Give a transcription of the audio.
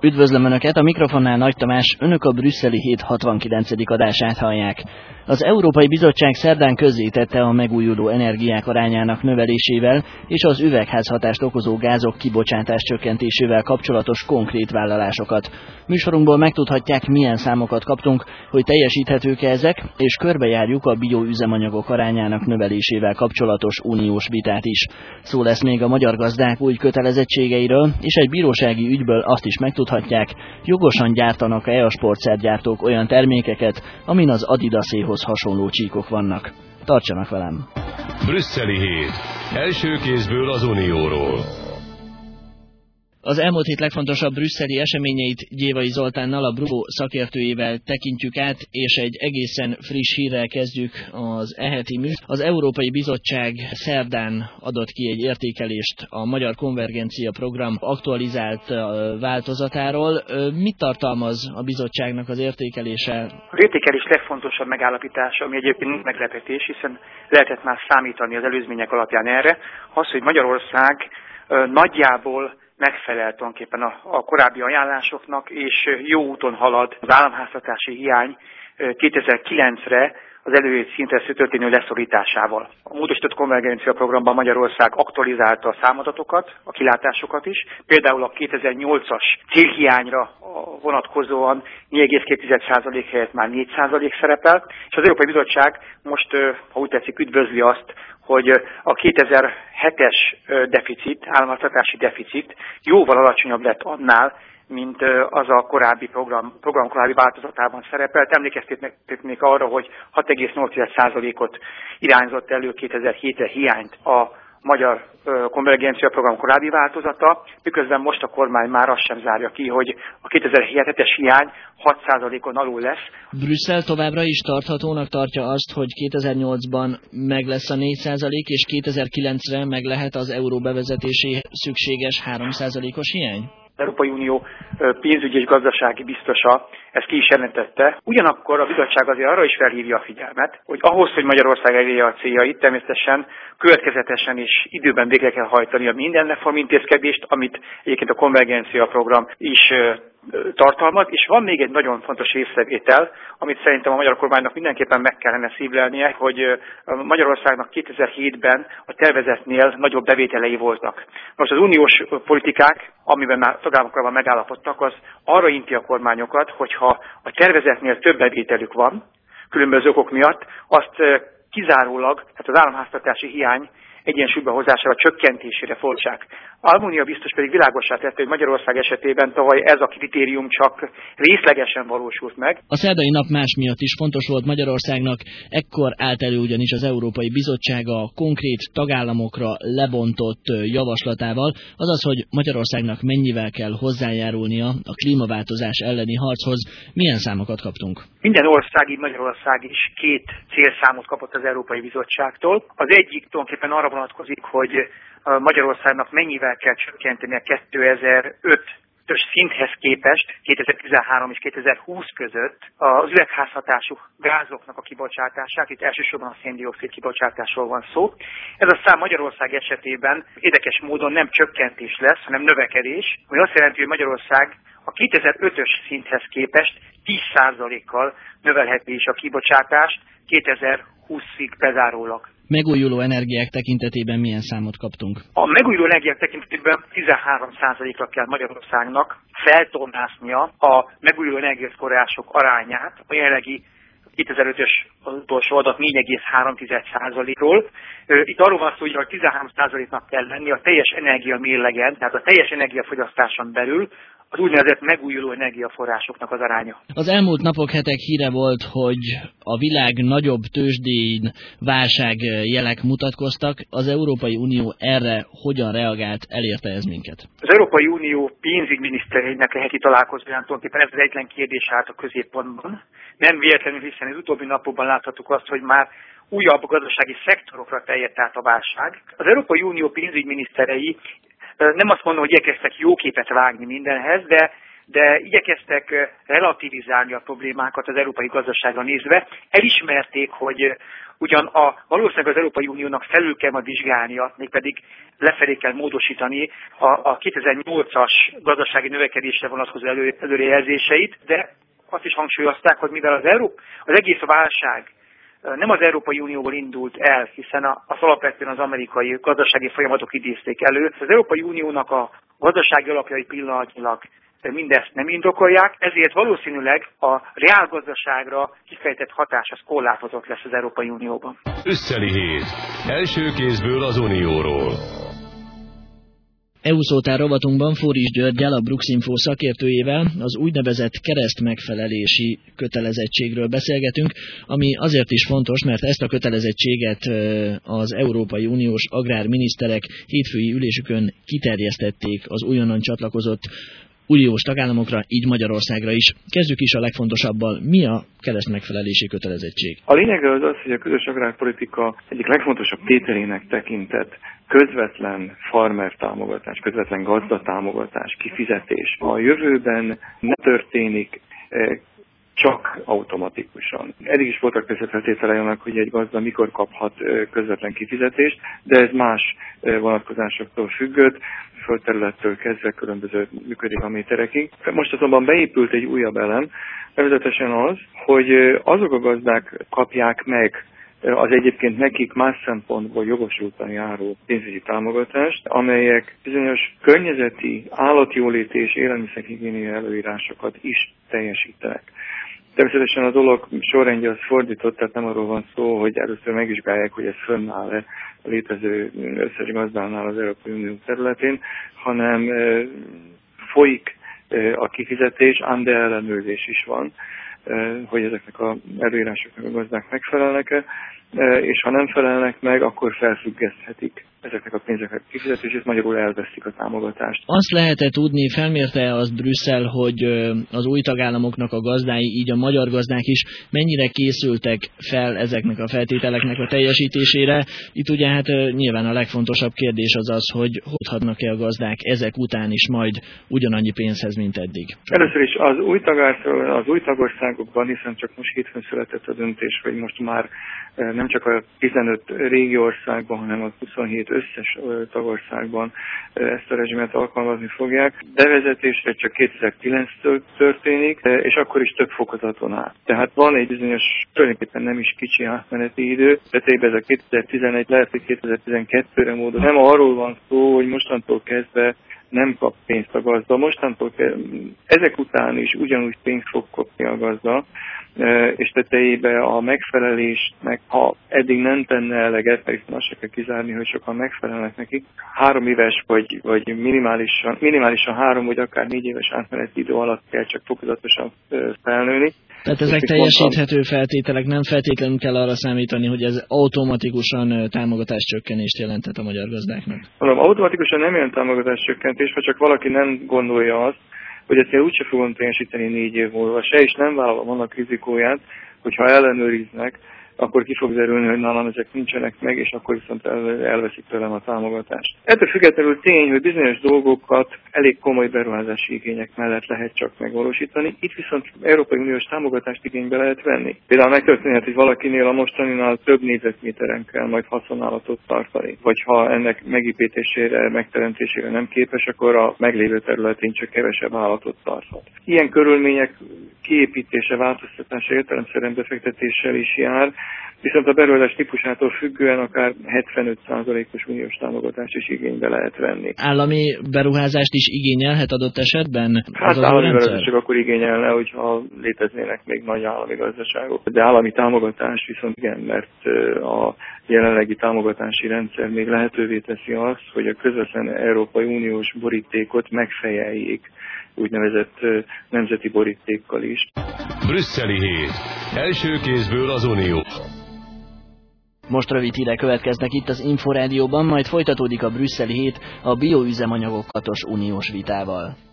Üdvözlöm Önöket, a mikrofonnál Nagy Tamás, Önök a brüsszeli hét 69. adását hallják. Az Európai Bizottság szerdán közzétette a megújuló energiák arányának növelésével és az üvegházhatást okozó gázok kibocsátás csökkentésével kapcsolatos konkrét vállalásokat. Műsorunkból megtudhatják, milyen számokat kaptunk, hogy teljesíthetők-e ezek, és körbejárjuk a bioüzemanyagok arányának növelésével kapcsolatos uniós vitát is. Szó lesz még a magyar gazdák új kötelezettségeiről, és egy bírósági ügyből azt is megtudhatják, jogosan gyártanak-e a sportszergyártók olyan termékeket, amin az Adidaséhoz hasonló csíkok vannak. Tartsanak velem! Brüsszeli hét. Első kézből az Unióról. Az elmúlt hét legfontosabb brüsszeli eseményeit Gyévai Zoltánnal, a Bruvo szakértőjével tekintjük át, és egy egészen friss hírrel kezdjük az eheti műsort. Az Európai Bizottság szerdán adott ki egy értékelést a Magyar Konvergencia Program aktualizált változatáról. Mit tartalmaz a bizottságnak az értékelése? Az értékelés legfontosabb megállapítása, ami egyébként nincs meglepetés, hiszen lehetett már számítani az előzmények alapján erre, az, hogy Magyarország nagyjából megfelel tulajdonképpen a korábbi ajánlásoknak, és jó úton halad az államháztartási hiány 2009-re az előírt szintre történő leszorításával. A módosított konvergencia programban Magyarország aktualizálta a számadatokat, a kilátásokat is. Például a 2008-as célhiányra vonatkozóan 4,2% helyett már 4% szerepel, és az Európai Bizottság most, ha úgy tetszik, üdvözli azt, hogy a 2007-es államháztartási deficit jóval alacsonyabb lett annál, mint az a korábbi program korábbi változatában szerepelt. Emlékeztetnék arra, hogy 6,8%-ot irányzott elő 2007-re hiányt a Magyar Konvergencia Program korábbi változata, miközben most a kormány már azt sem zárja ki, hogy a 2007-es hiány 6%-on alul lesz. Brüsszel továbbra is tarthatónak tartja azt, hogy 2008-ban meg lesz a 4% és 2009-re meg lehet az euró bevezetéséhez szükséges 3%-os hiány? Az Európai Unió pénzügyi és gazdasági biztosa ezt ki is jelentette. Ugyanakkor a bizottság azért arra is felhívja a figyelmet, hogy ahhoz, hogy Magyarország elérje a céljait, természetesen következetesen és időben végre kell hajtani a minden reformintézkedést, amit egyébként a konvergencia program is tartalmaz, és van még egy nagyon fontos észrevétel, amit szerintem a magyar kormánynak mindenképpen meg kellene szívlelnie, hogy Magyarországnak 2007-ben a tervezetnél nagyobb bevételei voltak. Most az uniós politikák, amiben már tagállamokkal megállapodtak, az arra inti a kormányokat, hogyha a tervezetnél több bevételük van, különböző okok miatt, azt kizárólag, tehát az államháztartási hiány egyensúlyba hozására, csökkentésére fordítsák. Almunia biztos pedig világossá tette, hogy Magyarország esetében tavaly ez a kritérium csak részlegesen valósult meg. A szerdai nap más miatt is fontos volt Magyarországnak, ekkor állt elő ugyanis az Európai Bizottság a konkrét tagállamokra lebontott javaslatával, azaz, hogy Magyarországnak mennyivel kell hozzájárulnia a klímaváltozás elleni harchoz. Milyen számokat kaptunk? Minden ország, így Magyarország is 2 célszámot kapott az Európai Bizottságtól. Az egyik tulajdonképpen arra vonatkozik, hogy Magyarországnak mennyivel kell csökkenteni a 2005-ös szinthez képest 2013 és 2020 között az üvegházhatású gázoknak a kibocsátását, itt elsősorban a szén-dioxid kibocsátásról van szó. Ez a szám Magyarország esetében érdekes módon nem csökkentés lesz, hanem növekedés, ami azt jelenti, hogy Magyarország a 2005-ös szinthez képest 10%-kal növelheti is a kibocsátást 2020-ig bezárólag. Megújuló energiák tekintetében milyen számot kaptunk? A megújuló energiák tekintetében 13%-ra kell Magyarországnak feltornáznia a megújuló energiaforrások arányát, a jelenlegi 2005-ös utolsó adat 4,3%-ról. Itt arról van szó, hogy a 13%-nak kell lenni a teljes energia mérlegen, tehát a teljes energiafogyasztáson belül az úgynevezett megújuló energiaforrásoknak az aránya. Az elmúlt napok, hetek híre volt, hogy a világ nagyobb tőzsdéin válságjelek mutatkoztak. Az Európai Unió erre hogyan reagált, elérte ez minket? Az Európai Unió pénzügyminisztereinek a heti találkozóján tulajdonképpen ez az egyetlen kérdés állt a középpontban. Nem véletlenül, hiszen az utóbbi napokban láthattuk azt, hogy már újabb gazdasági szektorokra terjedt át a válság. Az Európai Unió pénzügyminiszterei nem azt mondom, hogy igyekeztek jó képet vágni mindenhez, de igyekeztek relativizálni a problémákat az európai gazdaságra nézve. Elismerték, hogy ugyan valószínűleg az Európai Uniónak felül kell majd vizsgálnia, mégpedig lefelé kell módosítani a 2008-as gazdasági növekedésre vonatkozó előrejelzéseit, de azt is hangsúlyozták, hogy mivel az egész válság nem az Európai Unióból indult el, hiszen az alapvetően az amerikai gazdasági folyamatok idézték elő. Az Európai Uniónak a gazdasági alapjai pillanatnyilag mindezt nem indokolják, ezért valószínűleg a reálgazdaságra kifejtett hatás az korlátozott lesz az Európai Unióban. Brüsszeli hét. Első kézből az Unióról. EU szótár rovatunkban Fóris Györggyel, a Bruxinfo szakértőjével az úgynevezett keresztmegfelelési kötelezettségről beszélgetünk, ami azért is fontos, mert ezt a kötelezettséget az Európai Uniós agrárminiszterek hétfői ülésükön kiterjesztették az újonnan csatlakozott uniós tagállamokra, így Magyarországra is. Kezdjük is a legfontosabbal. Mi a keresztmegfelelési kötelezettség? A lényeg az, hogy a közös agrárpolitika egyik legfontosabb tételének tekintett közvetlen farmer támogatás, közvetlen gazdatámogatás, kifizetés a jövőben ne történik csak automatikusan. Eddig is voltak feltételei annak, hogy egy gazda mikor kaphat közvetlen kifizetést, de ez más vonatkozásoktól függött, földterülettől kezdve különböző működéskaméterekig. Most azonban beépült egy újabb elem, nevezetesen az, hogy azok a gazdák kapják meg az egyébként nekik más szempontból jogosultan járó pénzügyi támogatást, amelyek bizonyos környezeti, állatjóléti és élelmiszerhigiéniai előírásokat is teljesítenek. Természetesen a dolog sorrendje az fordított, tehát nem arról van szó, hogy először megvizsgálják, hogy ez fönnáll-e a létező összes gazdánál az Európai Unió területén, hanem folyik a kifizetés, ám de ellenőrzés is van, hogy ezeknek az előírásoknak a gazdák megfelelnek-e, és ha nem felelnek meg, akkor felfüggeszthetik ezeknek a pénzeknek kifizetését, magyarul elveszik a támogatást. Azt lehet-e tudni, felmérte azt Brüsszel, hogy az új tagállamoknak a gazdái, így a magyar gazdák is mennyire készültek fel ezeknek a feltételeknek a teljesítésére? Itt ugye hát nyilván a legfontosabb kérdés az, hogy hozhatnak-e a gazdák ezek után is majd ugyanannyi pénzhez, mint eddig? Először is az új tagországokban, hiszen csak most hétfőn született a döntés, hogy most már nem csak a 15 régiországban, hanem a 27 összes tagországban ezt a rezsimet alkalmazni fogják. Bevezetésre csak 2009-től történik, és akkor is több fokozaton át. Tehát van egy bizonyos, tulajdonképpen nem is kicsi átmeneti idő, de ez a 2011, lehet, hogy 2012-re módon. Nem arról van szó, hogy mostantól kezdve nem kap pénzt a gazda. Mostantól ezek után is ugyanúgy pénzt fog kapni a gazda, és tetejébe a megfelelésnek, ha eddig nem tenne eleget, mert azt se kell kizárni, hogy sokan megfelelnek neki, 3 éves vagy minimálisan 3 vagy akár 4 éves átmeneti idő alatt kell csak fokozatosan felnőni. Tehát ezek teljesíthető feltételek, nem feltétlenül kell arra számítani, hogy ez automatikusan támogatáscsökkenést jelentett a magyar gazdáknak? Mondom, automatikusan nem jelent támogatáscsökkentés, ha csak valaki nem gondolja azt, hogy ezt én úgyse fogom teljesíteni 4 év múlva se, és nem vállalom annak rizikóját, hogyha ellenőriznek, akkor ki fog derülni, hogy nálam ezek nincsenek meg, és akkor viszont elveszik tőlem a támogatást. Ettől függetlenül tény, hogy bizonyos dolgokat elég komoly beruházási igények mellett lehet csak megvalósítani, itt viszont Európai Uniós támogatást igénybe lehet venni. Például megtörténhet, hogy valakinél a mostaninál több négyzetméteren kell majd haszonállatot tartani, vagy ha ennek megépítésére, megteremtésére nem képes, akkor a meglévő területén csak kevesebb állatot tarthat. Ilyen körülmények kiépítése, változtatása értelemszerűen befektetéssel is jár, viszont a beruházás típusától függően akár 75%-os uniós támogatást is igénybe lehet venni. Állami beruházást is igényelhet adott esetben? Hát állami beruházást csak akkor igényelne, hogyha léteznének még nagy állami gazdaságok. De állami támogatás viszont igen, mert a jelenlegi támogatási rendszer még lehetővé teszi azt, hogy a közvetlen Európai Uniós borítékot megfejeljék úgynevezett nemzeti borítékkal is. Brüsszeli hét. Első kézből az Unió. Most rövid hírek következnek itt az Inforádióban, majd folytatódik a Brüsszeli hét a bioüzemanyagokkal uniós vitával.